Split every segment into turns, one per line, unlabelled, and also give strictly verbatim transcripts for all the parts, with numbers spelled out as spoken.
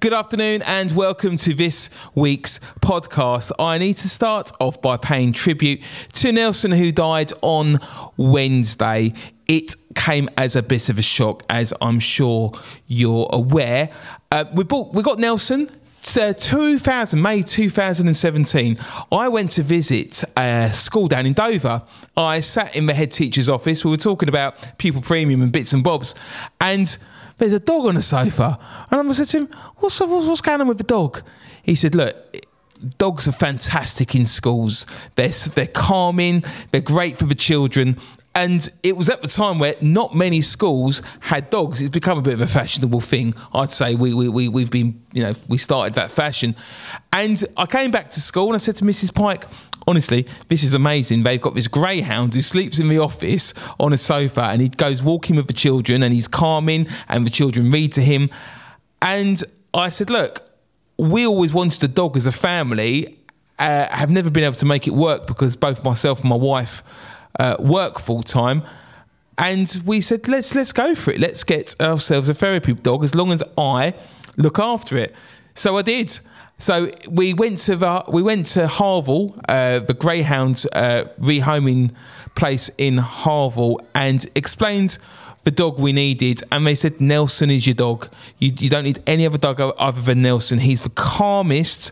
Good afternoon and welcome to this week's podcast. I need to start off by paying tribute to Nelson, who died on Wednesday. It came as a bit of a shock, as I'm sure you're aware. Uh, we, bought, we got Nelson. Uh, two thousand, May two thousand seventeen, I went to visit a school down in Dover. I sat in the head teacher's office. We were talking about pupil premium and bits and bobs, and there's a dog on the sofa. And I said to him, what's, what's going on with the dog? He said, look, dogs are fantastic in schools. They're, they're calming, they're great for the children. And it was at the time where not many schools had dogs. It's become a bit of a fashionable thing. I'd say we, we, we, we've been, you know, we started that fashion. And I came back to school and I said to Missus Pike, honestly, this is amazing. They've got this greyhound who sleeps in the office on a sofa and he goes walking with the children and he's calming and the children read to him. And I said, look, we always wanted a dog as a family. Uh, have never been able to make it work because both myself and my wife Uh, work full time, and we said let's let's go for it. Let's get ourselves a therapy dog as long as I look after it. So I did. So we went to the we went to Harville, uh, the greyhound uh, rehoming place in Harville, and explained the dog we needed, and they said Nelson is your dog. You you don't need any other dog other than Nelson. He's the calmest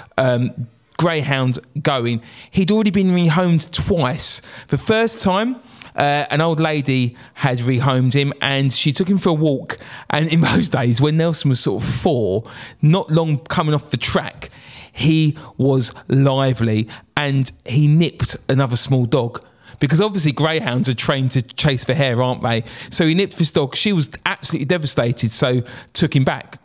Um, greyhound going. He'd already been rehomed twice. The first time, uh, an old lady had rehomed him and she took him for a walk. And in those days, when Nelson was sort of four, not long coming off the track, he was lively and he nipped another small dog. Because obviously greyhounds are trained to chase the hare, aren't they? So he nipped this dog. She was absolutely devastated, so took him back.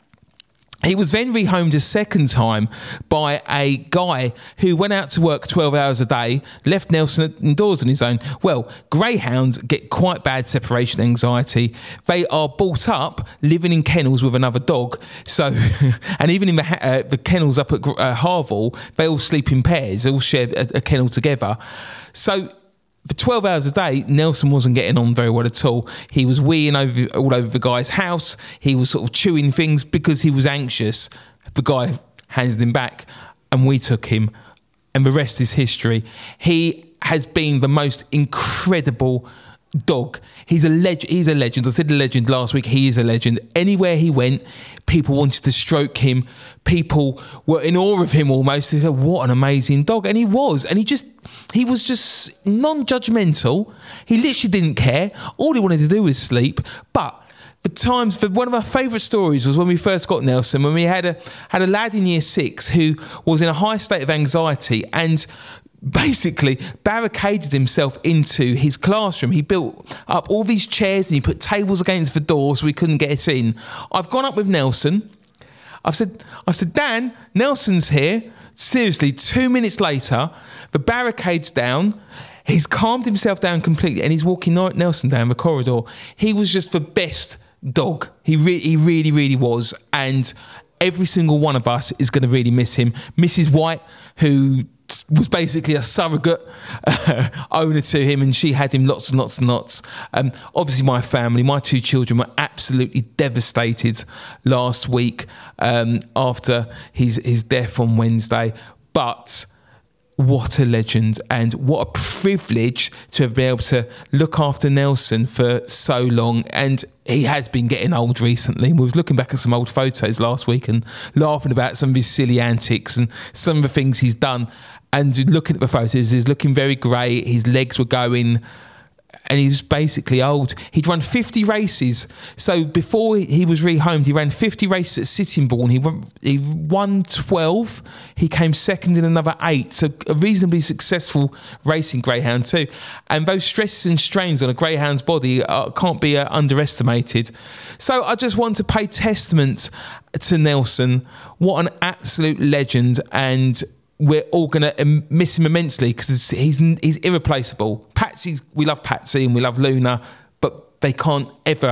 He was then rehomed a second time by a guy who went out to work twelve hours a day, left Nelson indoors on his own. Well, greyhounds get quite bad separation anxiety. They are brought up living in kennels with another dog. So, and even in the, uh, the kennels up at uh, Harville, they all sleep in pairs. They all share a, a kennel together. So, for twelve hours a day, Nelson wasn't getting on very well at all. He was weeing over, all over the guy's house. He was sort of chewing things because he was anxious. The guy handed him back and we took him. And the rest is history. He has been the most incredible dog. He's a legend. He's a legend. I said a legend last week. He is a legend. Anywhere he went, people wanted to stroke him. People were in awe of him almost. They said, what an amazing dog. And he was. And he just, he was just non-judgmental. He literally didn't care. All he wanted to do was sleep. But the times, for one of my favourite stories was when we first got Nelson, when we had a had a lad in year six who was in a high state of anxiety and basically barricaded himself into his classroom. He built up all these chairs and he put tables against the door so we couldn't get us in. I've gone up with Nelson. I've said, I said, Dan, Nelson's here. Seriously, two minutes later, the barricade's down. He's calmed himself down completely and he's walking Nelson down the corridor. He was just the best dog. He, re- he really, really was. And every single one of us is going to really miss him. Missus White, who was basically a surrogate uh, owner to him, and she had him lots and lots and lots. Um, obviously, my family, my two children were absolutely devastated last week um, after his, his death on Wednesday. But what a legend and what a privilege to have been able to look after Nelson for so long. And he has been getting old recently. We was looking back at some old photos last week and laughing about some of his silly antics and some of the things he's done. And looking at the photos, he's looking very grey. His legs were going, and he was basically old. He'd run fifty races. So before he was rehomed, he ran fifty races at Sittingbourne. He won, he won twelve. He came second in another eight. So a reasonably successful racing greyhound too. And those stresses and strains on a greyhound's body uh, can't be uh, underestimated. So I just want to pay testament to Nelson. What an absolute legend. And we're all going to miss him immensely because he's he's irreplaceable. Patsy's, we love Patsy and we love Luna, but they can't ever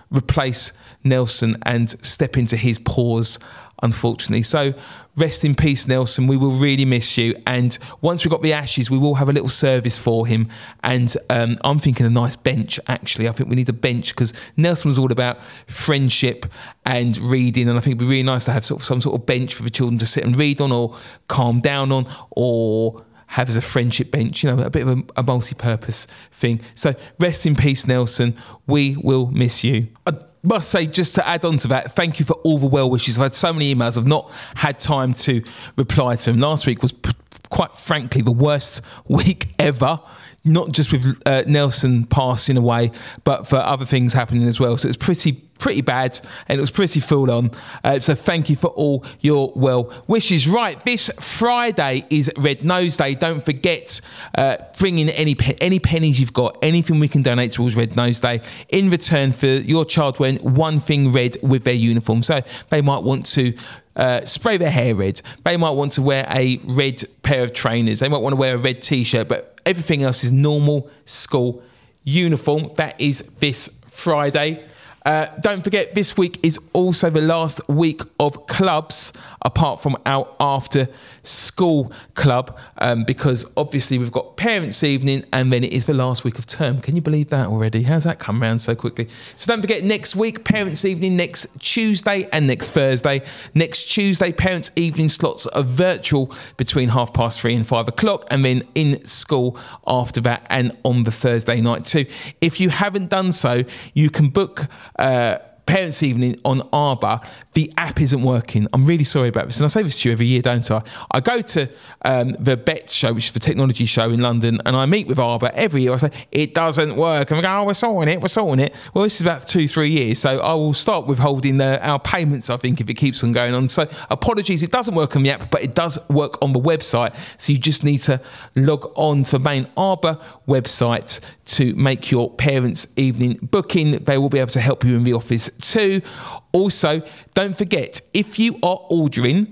replace Nelson and step into his paws, unfortunately. So rest in peace, Nelson. We will really miss you. And once we've got the ashes, we will have a little service for him. And um, I'm thinking a nice bench, actually. I think we need a bench because Nelson was all about friendship and reading. And I think it'd be really nice to have sort of some sort of bench for the children to sit and read on or calm down on, or have as a friendship bench, you know, a bit of a, a multi-purpose thing. So rest in peace, Nelson. We will miss you. I must say, just to add on to that, thank you for all the well wishes. I've had so many emails. I've not had time to reply to them. Last week was, p- quite frankly, the worst week ever. Not just with uh, Nelson passing away, but for other things happening as well. So it's pretty pretty bad, and it was pretty full on. Uh, so thank you for all your well wishes. Right, this Friday is Red Nose Day. Don't forget, uh, bring in any pe- any pennies you've got, anything we can donate towards Red Nose Day in return for your child wearing one thing red with their uniform. So they might want to Uh, spray their hair red. They might want to wear a red pair of trainers. They might want to wear a red t-shirt, but everything else is normal school uniform. That is this Friday. Uh, don't forget, this week is also the last week of clubs, apart from our after school club, um, because obviously we've got parents' evening and then it is the last week of term. Can you believe that already? How's that come around so quickly? So don't forget, next week, parents' evening, next Tuesday and next Thursday. Next Tuesday, parents' evening slots are virtual between half past three and five o'clock, and then in school after that and on the Thursday night too. If you haven't done so, you can book Uh, parents' evening on Arbor. The app isn't working. I'm really sorry about this, and I say this to you every year, don't I? I go to um, the B E T show, which is the technology show in London, and I meet with Arbor every year. I say, it doesn't work. And we go, oh, we're sorting it, we're sorting it. Well, this is about two, three years, so I will start withholding uh, our payments, I think, if it keeps on going on. So apologies, it doesn't work on the app, but it does work on the website. So you just need to log on to the main Arbor website to make your parents' evening booking. They will be able to help you in the office too. Also, don't forget, if you are ordering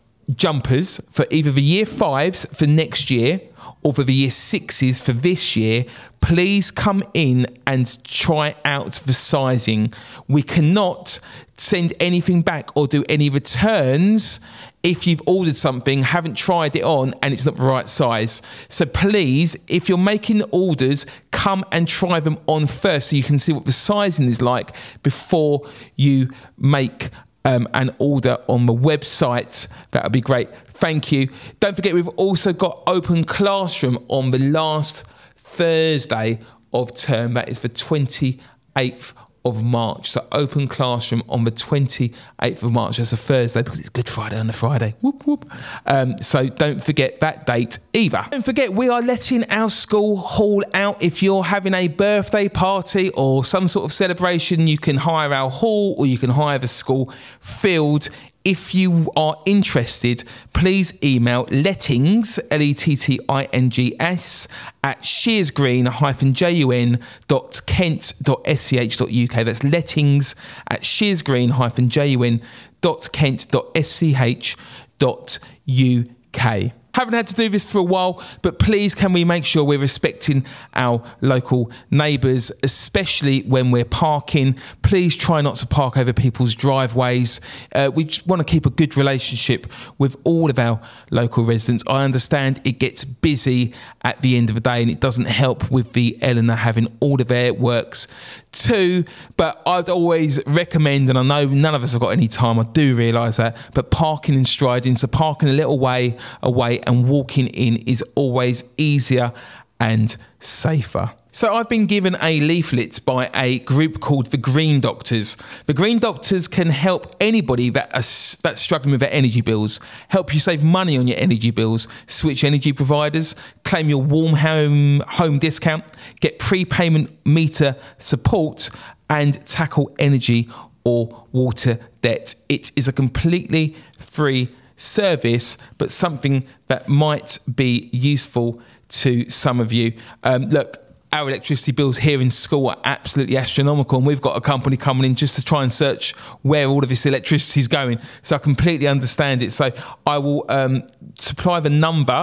jumpers for either the year fives for next year or for the year sixes for this year, please come in and try out the sizing. We cannot send anything back or do any returns if you've ordered something, haven't tried it on, and it's not the right size. So please, if you're making orders, come and try them on first so you can see what the sizing is like before you make um, an order on the website. That would be great. Thank you. Don't forget, we've also got Open Classroom on the last Thursday of term. That is the twenty-eighth of March. So Open Classroom on the twenty-eighth of March. That's a Thursday because it's Good Friday on the Friday. Whoop, whoop. Um, so don't forget that date either. Don't forget, we are letting our school hall out. If you're having a birthday party or some sort of celebration, you can hire our hall or you can hire the school field. If you are interested, please email lettings, L E T T I N G S, at shearsgreen dash jun dot kent dot s c h dot u k. That's lettings at shearsgreen dash jun dot kent dot s c h dot u k. Haven't had to do this for a while, but please can we make sure we're respecting our local neighbours, especially when we're parking. Please try not to park over people's driveways. Uh, we just want to keep a good relationship with all of our local residents. I understand it gets busy at the end of the day and it doesn't help with the Eleanor having all of their works too, but I'd always recommend, and I know none of us have got any time, I do realise that, but parking and striding, so parking a little way away and walking in is always easier and safer. So I've been given a leaflet by a group called the Green Doctors. The Green Doctors can help anybody that are, that's struggling with their energy bills, help you save money on your energy bills, switch energy providers, claim your warm home home discount, get prepayment meter support, and tackle energy or water debt. It is a completely free service, but something that might be useful to some of you. Um, look, our electricity bills here in school are absolutely astronomical, and we've got a company coming in just to try and search where all of this electricity is going. So I completely understand it. So I will um, supply the number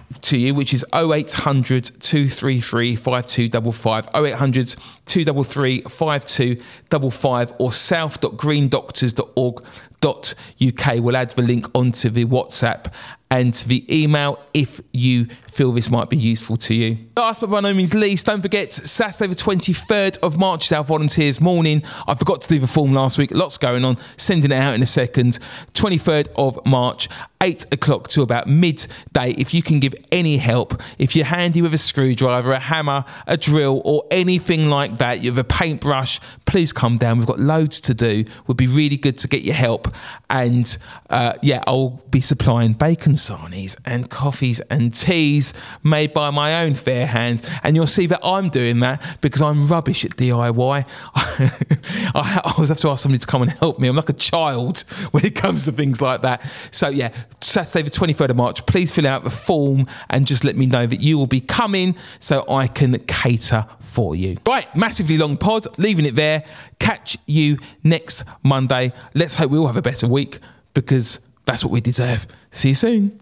to you, which is oh eight hundred, two three three, five two five five, oh eight hundred, two three three, five two five five, or south dot green doctors dot org dot U K. We'll add the link onto the WhatsApp and to the email if you feel this might be useful to you. Last but by no means least, don't forget, Saturday the twenty-third of March is our volunteers morning. I forgot to do the form last week. Lots going on. Sending it out in a second. twenty-third of March, eight o'clock to about midday. If you can give any help, if you're handy with a screwdriver, a hammer, a drill, or anything like that, you have a paintbrush, please come down. We've got loads to do. Would be really good to get your help. And uh, yeah, I'll be supplying bacon sarnies and coffees and teas made by my own fair hands. And you'll see that I'm doing that because I'm rubbish at D I Y. I always have to ask somebody to come and help me. I'm like a child when it comes to things like that. So yeah, Saturday the twenty-third of March, please fill out the form and just let me know that you will be coming so I can cater for you. Right, massively long pod, leaving it there. Catch you next Monday. Let's hope we all have a better week because that's what we deserve. See you soon.